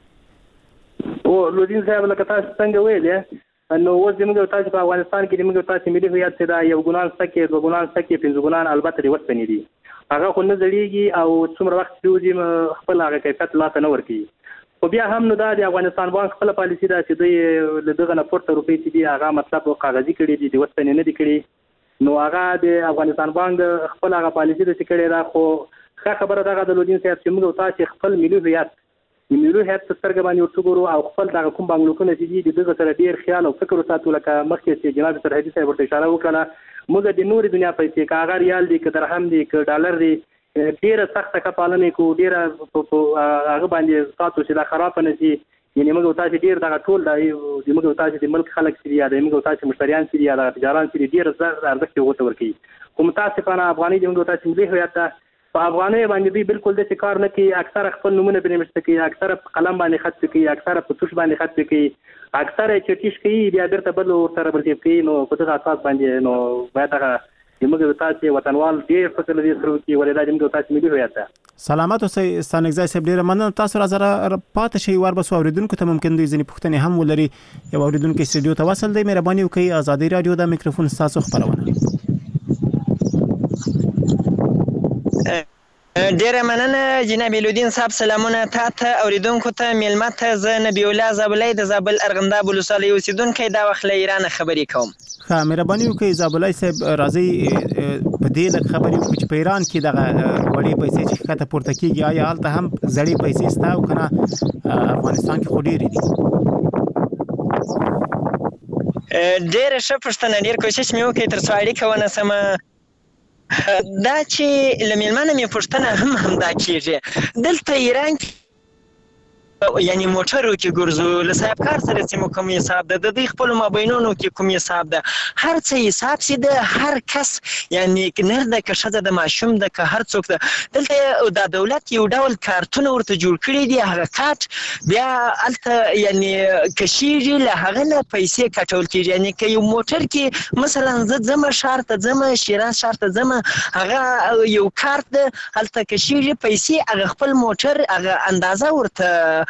او لودین صاحب لکه تاسو څنګه ویلې، نو اوس زموږ تاسو په افغانستان کې زموږ تاسو ملي هویت دا یو ګونان سکه دوه ګونان سکه پنځه ګونان البته د وسپنې دي، هغه خو نه زړیږي او څومره وخت چې خپل هغه کیفیت لا نه ورکي. خو بیا هم نو دا د افغانستان بانک خپل پالیسي ده چې دوی له دغه نه پورته روپۍ چې دي هغه مطلب کاغذي کړي دي، د وسپنې نه دي کړي. نو هغه د افغانستان بانک خپل هغه پالیسي ده چې کړي دا. خو ښه خبره دغه د لودین صاحب چې موږ تاسو خپل ملي هویت د ملي هویت په سترګه باندې ورته ګورو او خپل دغه کوم بانک نوټونه چې دي دغه سره ډیر خیال او فکر وساتو. لکه مخکې چې جناب سرحدي صاحب ورته اشاره وکړه، موږ د نوري دنیا پیسې کاغه ریال دي که درهم دي که ډالر دي ډیره سخته کپالنه کو ډیره هغه باندې تاسو چې دا خراب نه شي. یعنی موږ تاسو ډیر دغه ټول د موږ تاسو د ملک خلک چې یا د موږ تاسو مشتریان چې یا د تجاران چې ډیر ارزښت ورته ورکړي. کوم تاسو په افغاني د موږ تاسو ملي هویت په افغاني باندې دوی بالکل د کار نه کوي، اکثر خپل نمونه بنوشته کوي، اکثر په قلم باندې خط کوي، اکثر په توش باندې خط کوي، اکثر چټیش کوي، بیا بیرته بل ورته برتیب کوي. نو په دغه اساس باندې نو باید هغه زموږ تاسو وطنوال ډیر فکر لري سره کوي ولې دا زموږ تاسو ملي هویت ده. سلامات اوسئ ستانګزای صاحب، ډیر مننه. تاسو را زره پاتې شئ ور بسو اوریدونکو ته ممکن دوی ځینې پوښتنې هم ولري. یو اوریدونکو استودیو ته وصل دی، مهرباني وکړئ ازادي رادیو د میکروفون تاسو خبرونه. ډیره مننه جناب الدین صاحب. سلامونه تاسو اوریدونکو ته، میلمه ته زه نبی الله زابلای د زابل ارغنداب ولسوالۍ اوسیدونکی دا وخت له ایران خبرې کوم. ښه، مهرباني وکړئ زابلای صاحب راځي په دې لږ خبرې وکړو چې په ایران کې دغه وړې پیسې چې ښکته پورته کېږي آیا هلته هم زړې پیسې شته او که نه افغانستان کې خو ډېرې دي؟ ډېره ښه پوښتنه، ډېر کوشش مې وکړ تر څو اړیکه ونیسم. دا چې له میلمانه مې پوښتنه هم همدا کېږي، دلته ایران کې یعنی موټرو کې ګرځو له صاحب کار سره چې مو کوم حساب ده، د دوی خپلو مابینونو کې کوم حساب ده، هر څه حساب سي ده، هر کس یعنی نر ده که ښځه ده ماشوم ده که هر څوک ده. دلته دا دولت یو ډول کارتونه ورته جوړ کړي دي، هغه کارت بیا هلته یعنی کشیږي، له هغه نه پیسې کټول کېږي. یعنی که یو موټر کې مثلا زه ځمه ښار ته ځمه، شیراز ښار ته ځمه، هغه یو کارت ده هلته کشیږي پیسې، هغه خپل موټر هغه اندازه ورته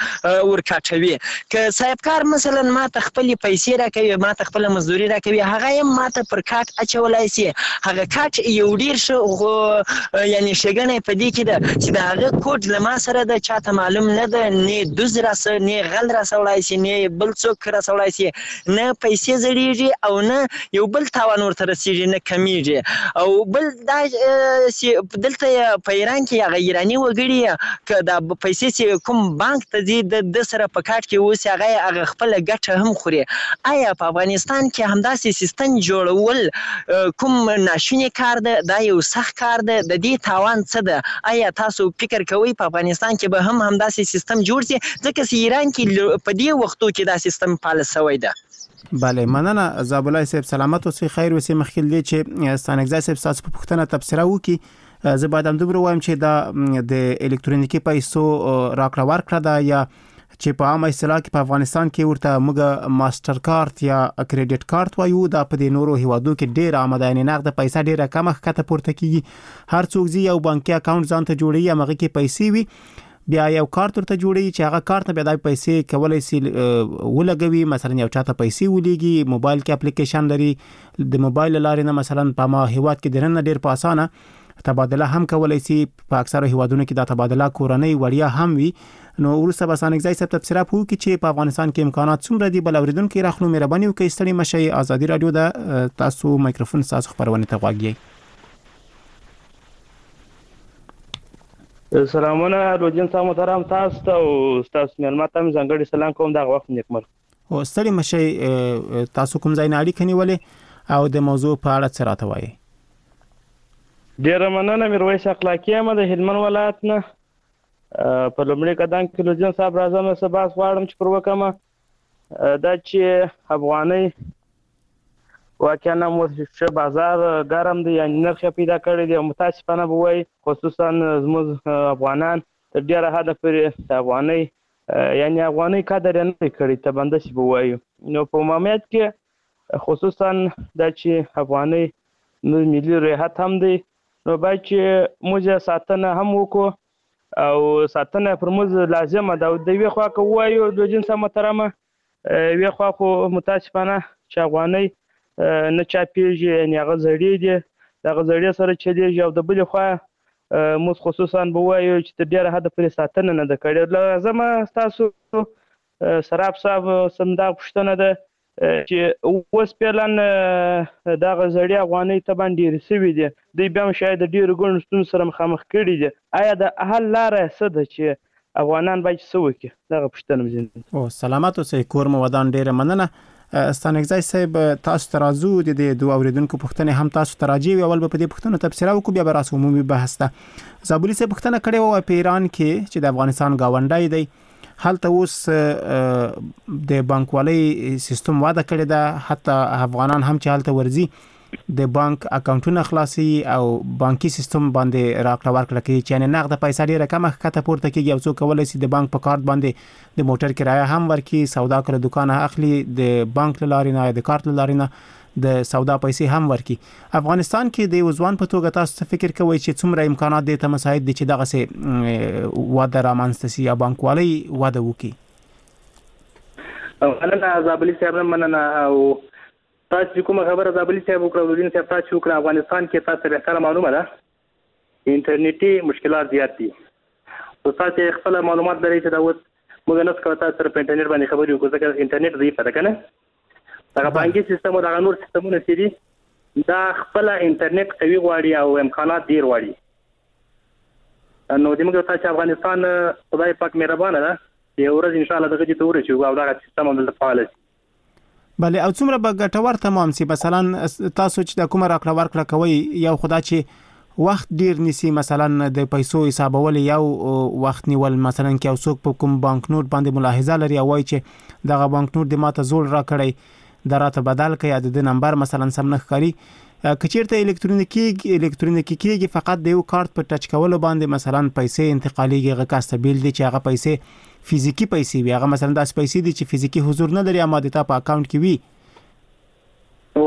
ورکاټوي که صاحب کار مثلا ما ته خپل پیسې راکوي ما ته خپل مزدوري راکوي هغه یې ما ته پر کارت اچولای سي هغه کارت یو ډیر شو یعنی شګنې په دې کې ده چې د هغه کوډ له ما سره د چاته معلوم نه ده نه دوز راسه نه غل راسولای سي نه بل څوک راسولای سي نه پیسې زړیږي او نه یو بل تاوان ورته رسیږي نه کمیږي او بل دا چې دلته په ایران کې هغه ایراني وګړي که دا پیسې چې کوم بانک ته ځي د سره په کارت کې اوس هغه هغه خپل ګټه هم خوري آیا په افغانستان کې همداسې سیستم جوړول کوم ناشونی کار ده دا یو سخت کار ده د دې تاوان څه ده آیا تاسو فکر کوئ په افغانستان کې به هم همداسې سیستم جوړ شي ځکه چې ایران کې په دې وختو کې دا سیستم فعال شوی ده بله مننه زابلای صاحب سلامت اوسئ خیر اوسئ مخکې دی چې ستانګزای صاحب تاسو په پوښتنه تبصره وکړي زه باید هم دومره وایم چې دا د الکترونیکي پیسو راکړه ورکړه ده یا چې په عامه اصطلاح کې په افغانستان کې ورته موږ ماستر کارت یا کریډټ کارت وایو دا په دې نورو هیوادو کې ډیر عامه ده یعنې نقد پیسې ډیره کمه ښکته پورته کیږي هر څوک ځي یو بانکي اکاونټ ځان ته جوړوي هغه کې پیسې وي بیا یو کارت ورته جوړوي چې هغه کارت بیا د پیسې کولای شي ولګوي مثلا یو چاته پیسې ولېږي موبایل کې اپلیکیشن لري د موبایل لارې نه مثلا په ما هیواد کې درنه ډیر په اسانه تبادله هم کولای شي په اکثره هیوادونو کې دا تبادله کورنۍ وړیا هم وي نو ورسره بسانګزای صاحب تفسیر په کې چې په افغانستان کې امکانات څومره دي بل اوریدونکو راخلو مهرباني وکړئ ستړي مشي ازادي رادیو د تاسو مایکروفون تاسو خبرونه ته غواړئ سلامونه روجن صاحب محترم تاسو ته او تاسو مېلمه ته ځانګړي سلام کوم دا وخت نیکمر او ستړي مشي تاسو کوم ځای نه اړیکه نیولې او د موضوع په اړه څه راته وایي ډیر مننه میرویس اخلاقی احمد د هلمند ولایت نه په لومړي قدم کې لوجن صاحب راځم نو سبا غواړم چې پر وکم دا چې افغاني واقعا مو بازار ګرم دی یعنی نرخ پیدا کړی دی متاسفانه به وای خصوصا زموږ افغانان تر ډیره حد پورې د افغاني یعنی افغاني قدر نه کړی ته بنده شي به وای نو په عمومیت کې خصوصا د چې افغاني نو ملي ریاحت هم دی نو باید چې موږ ساتنه هم وکړو او ساتنه پر موږ لازمه ده د وی خوا کوایو د جنس محترمه وی خوا خو متاسفانه چې افغاني نه چاپیږي یعنی هغه زړې دي هغه زړې سره چې دی او د بل خوا موږ خصوصا به وایو چې د ډیره حد پورې ساتنه نه ده کړې لازمه تاسو سراب صاحب سمدا پښتنه ده چې اوس پلان دا غزړی افغاني ته باندې رسوي دي دوی بیا شاید ډیر ګڼ ستون سره مخامخ کړي دي آیا د اهل لار څه ده چې افغانان باید څه وکړي دا پښتنه مزین او سلامات اوسئ کور مو ودان ډیر مننه ستانګزای صاحب تاسو ترازو د دوه اوریدونکو پوښتنه هم تاسو تراجی اول په دې پوښتنه تفسیر وکړو بیا به راس عمومي بحث ته زابلی صاحب پوښتنه کړې و په ایران کې چې د افغانستان گاونډای دی هلته اوس د بانکوالۍ سیستم واده کړی ده حتی افغانان هم چې هلته ورځي د بانک اکاونټونه خلاصي او بانکي سیستم باندې راکړه ورکړه کوي چې نه نقد پیسې ډیره کمه ښکته پورته کیږي او څوک کولای شي د بانک په کارت باندې د موټر کرایه هم ورکړي سودا کړه دکان اخلي د بانک لارې نه د کارت لارې نه د سودا پیسې هم ورکړي افغانستان کې د وزوان په توګه تاسو فکر کوئ چې څومره امکانات دي ته مساعد دي چې دغه سه واده رامنځته شي یا بانکوالۍ واده وکړي او انا زابلی صاحب مننه او تاسو کومه خبره زابلی صاحب وکړو دین صاحب تاسو وکړه افغانستان کې تاسو به سره معلومه ده انټرنیټي مشکلات زیات دي او تاسو خپل معلومات لرئ چې دا اوس موږ نه کوو تاسو په انټرنیټ باندې خبرې وکړو ځکه انټرنیټ ضعیف ده کنه دا بانکي سیستم او دا نور سیستمونه چې دي دا خپل انټرنیټ قوي غواړي او امکانات ډیر غواړي نو د موږ تاسو افغانستان خدای پاک مهربانه ده یو ورځ ان شاء الله دغه دې تور شي او دا سیستم هم فعال شي بله او څومره به ګټور تمام سي مثلا تاسو چې د کومه راکړه ورکړه کوي یو خدای چې وخت ډیر نسی مثلا د پیسو حسابول یو وخت نیول مثلا کې او څوک په کوم بانک نوٹ باندې ملاحظه لري او وایي چې دغه بانک نوٹ د ماته زول را کړی دراته بدل کړي د نمبر مثلا سم نه ښکاري کچیرته الکترونیکی الکترونیکی کېږي فقط د یو کارت په ټچ کولو باندې مثلا پیسې انتقالیږي هغه کاستبیل دي چې هغه پیسې فزیکی پیسې وي هغه مثلا داس پیسې دي چې فزیکی حضور نه لري اما د تا په اکاونټ کې وي او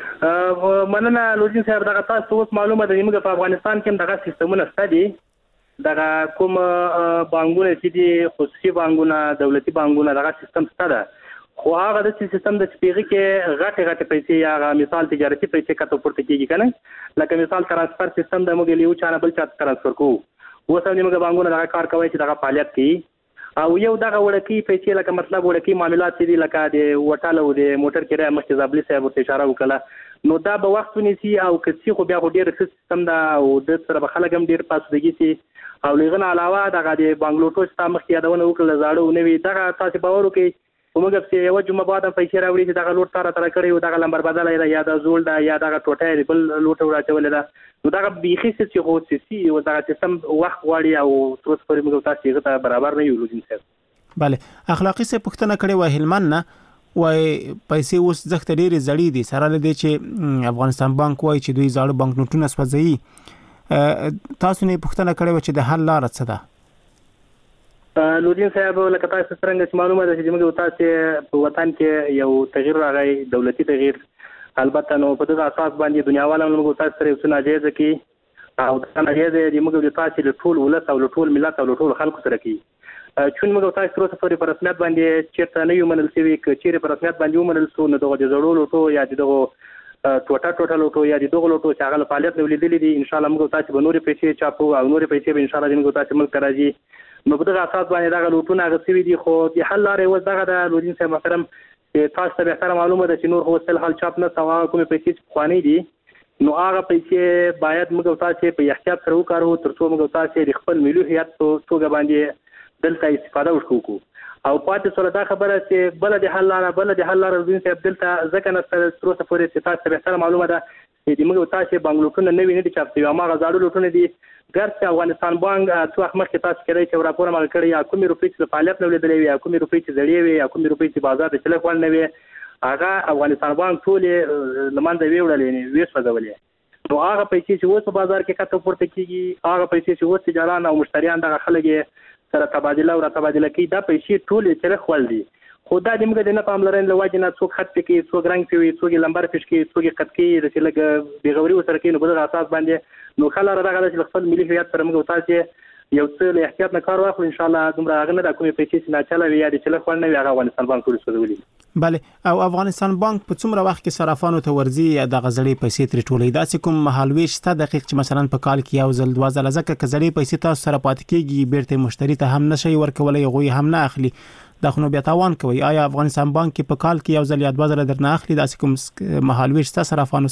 مننه لوجین صاحب دغه تاسو اوس معلومه ده موږ په افغانستان کې دغه سیستمونه ستدي دغه کوم بانکونه چې دي خصوصي بانکونه دولتي بانکونه دغه سیستم ستاره خو هغه د سیستم د چپیغي کې غټه غټه پیسې یا مثال تجارتي پیسې کته پورته کیږي کنه لکه مثال ترانسفر سیستم د موږ لیو چانه بل چا ترانسفر کوو وسه موږ بانکونه دغه کار کوي چې دغه فعالیت کوي او یو دغه وړکی پیسې لکه مطلب وړکی معاملات دي لکه د وټالو د موټر کرایه مخکې زابلی صاحب ورته اشاره وکړه نو دا به وخت ونیسي او کسي خو بیا خو ډیر سیستم دا او د سره به خلک هم ډیر پاسودګي سي او لغونه علاوه دغه د بنگلوټو سیستم مخکې یادونه وکړه زاړه نوې دغه تاسو باور وکړئ ومګه چې یو جمعه بعد پیسې راوړي چې دغه لوټ تر تر کړی او دغه لمبر بدل یا د زول دا یا دغه ټوټه بل لوټ راچول دا نو دغه بيخي چې خو سي او دغه سیستم وخت غواړي او تر څو پرې موږ تاسو ته برابر نه یو لوجین سره bale اخلاقی څه پښتنه کړي و هلمن نه وای پیسې اوس ځخت ډېری زړې دي سره لدی چې افغانستان بانک وای چې دوی زاړه بانک نوټونه سوځي تاسو نه پښتنه کړي و چې د حل لار څه ده لوجین صاحب لکه تاسو څنګه معلومه ده چې موږ تاسو په وطن کې یو تغییر راغی دولتي تغییر البته نو په دغه اساس باندې دنیاواله موږ تاسو سره څه ناجیزه کی او دا ناجیزه د موږ تاسو له ټول ولس او ټول ملت او ټول خلکو سره کی چون موږ تاسو تر اوسه په رسمیت باندې چیرته نه یو منل سوي ک چیرې په رسمیت باندې ومنل سو نو دغه جوړولو لوټو یا دغه ټوټه ټوټه لوټو یا دغه لوټو چې هغه فعالیت نو لیدلې دي ان شاء الله موږ تاسو به نورې پیسې چاپو او نورې پیسې به ان شاء الله موږ تاسو موږ راځي نو په دغه اساس باندې دغه لوټونه غوښتي دي خو د حل لارې و دغه د لوجین صاحب محترم تاسو ته به معلومه ده چې نور هو سل حل چاپ نه سوا کومې پیسې خواني دي نو هغه پیسې باید موږ تاسو په احتیاط سره وکړو ترڅو موږ تاسو د خپل ملي هیئت په توګه باندې دلته استفاده وکړو او پاتې سره دا خبره چې بل د حل لاره بل د حل لاره لوجین صاحب دلته ځکه نه تر اوسه پورې تاسو به معلومه ده چې موږ تاسو بنگلوټونه نه ویني چې چاپ یو ما غزاړو لوټونه دي ګرځي افغانستان بانک څو وخت مخکې تاسو کړی چې راپور عمل کړی یا کومې روپۍ چې فعالیت نه لیدلې وي یا کومې روپۍ چې زړې وي یا کومې روپۍ چې بازار د چلک ول نه وي هغه افغانستان بانک ټول لمنځه ویوړلې وې سوځولې نو هغه پیسې چې اوس په بازار کې کته پورته کیږي هغه پیسې چې اوس تجاران او مشتریان دغه خلک سره تبادله او تبادله کوي دا پیسې ټول چلک ول دي خو دا د موږ د نه پاملرنې له وجې نه څوک خط کې څوک رنګ کوي څوک لمبر پېښ کوي څوک قط کوي د چې لګ بغوري وسره کوي نو په دغه اساس باندې نو خلک راغله چې خپل ملي هیئت سره موږ تاسو یو څه له احتیاط نه کار واخلو ان شاء الله دومره هغه نه د کومې پیسې چې نه چلا وي یا د چلک ول نه وي هغه افغانستان بانک ټول سوځولي bale او افغانستان بانک په څومره وخت کې صرافانو ته ورزي د غزړې پیسې تر ټولې داسې کوم مهالويش ته دقیق چې مثلا په کال کې یو ځل دوه ځله ځکه کزړې پیسې تاسو سره پات کېږي بیرته مشتری ته هم نشي ورکولای غوي هم نه اخلي دا خو نو بیا تاوان کوي آیا افغانستان بانک په کال کې یو ځل یا دوه ځله درنه اخلي داسې کوم مهالويش ته صرافانو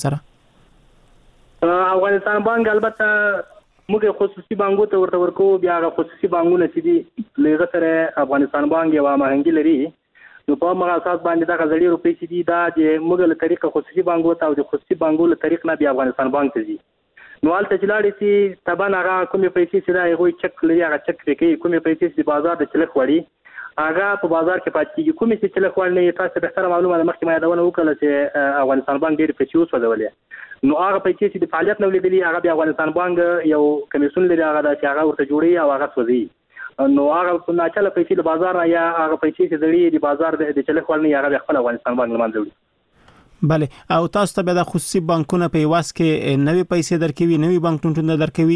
سره افغانستان بانک البته موږ خصوصي بانکو ته ورته ورکو بیا هغه خصوصي بانکونه چې دي لږه سره افغانستان بانک یو مهنګي لري نو په هغه اساس باندې دا غزړي روپۍ چې دي دا د موږ له طریقه خصوصي بانکو ته او د خصوصي بانکو له طریق نه بیا افغانستان بانک ته ځي نو حالت چې لاړې سي تبان هغه کومې پیسې چې دا یو چک لري هغه چک کوي کومې پیسې چې بازار د چلک وړي هغه په بازار کې پاتې کیږي کومې چې چلک وړ نه تاسو به سره معلومه ده مخکې ما یادونه وکړه چې افغانستان بانک ډېر پیسې وسوځولې نو هغه پیسې چې د فعالیت نو لیدلې هغه بیا افغانستان بانک یو کمیسون لري هغه چې هغه ورته جوړي او هغه سوځي نو هغه په ناچله پیسې د بازار یا هغه پیسې چې زړې د بازار د چلک وړ نه هغه خپل افغانستان بانک لمانځي bale او تاسو ته به د خصوصي بانکونو په واس کې نوې پیسې درکوي نوې بانک نوټونه درکوي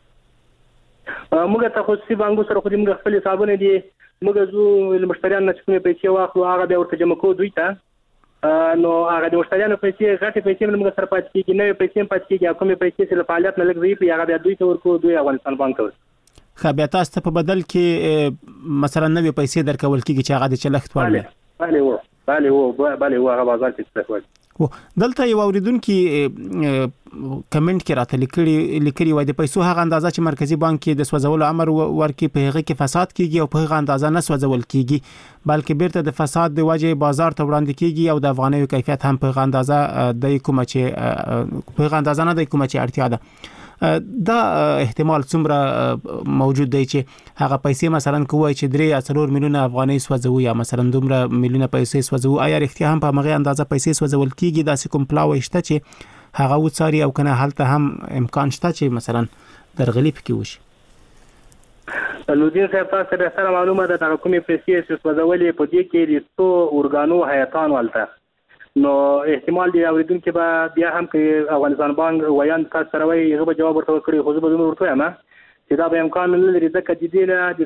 موږ ته خصوصي بانکو سره خو موږ خپل حسابونه دي موږ زو مشتریان نه کومې پیسې واخلو هغه به ورته جمع کوو دوی ته نو هغه د مشتریانو پیسې غټې پیسې موږ سره پاتې کیږي نوې پیسې پاتې کیږي کومې پیسې چې فعالیت نه لګوي هغه بیا دوی ته ورکو دوی افغانستان بانک ته خو بیا تاسو ته په بدل کې مثلا نوې پیسې درکول کیږي چې هغه د چلخت وړي bale و bale و bale و هغه بازار کې څه وایي و دلته یو اوریدونکو کمنټ کې راته لیکلي لیکلي وای د پیسو هغه اندازه چې مرکزی بانک کې د سوځولو امر ورکي په هغه کې فساد کیږي او په هغه اندازه نه سوځول کیږي بلکې بیرته د فساد د وجې بازار ته وړاندې کیږي او د افغاني کیفیت هم په هغه اندازه د کوم چې په هغه اندازه نه د کوم چې اړتیا ده دا احتمال څومره موجود دی چې هغه پیسې مثلا کوی چې درې یا څلور میلیونه افغاني سوځوي یا مثلا دومره میلیونه پیسې سوځوي آیا اړتیا هم په هغه اندازه پیسې سوځول کیږي داسې کوم پلاوي شته چې هغه وڅاري او کنه حالت هم امکان شته چې مثلا درغلي پکې وشي لوجین صاحب تاسو به سره معلومه ده دا کومې پیسې چې سوځولې په دې کې د څو اورګانو حیاتان والته نو احتمال دی اوریدونکو به بیا هم کې افغانستان بانک ویان تاسو سره وایي هغه جواب ورته کړی خو زه به ورته وایم چې دا به امکان نه لري ځکه چې دې نه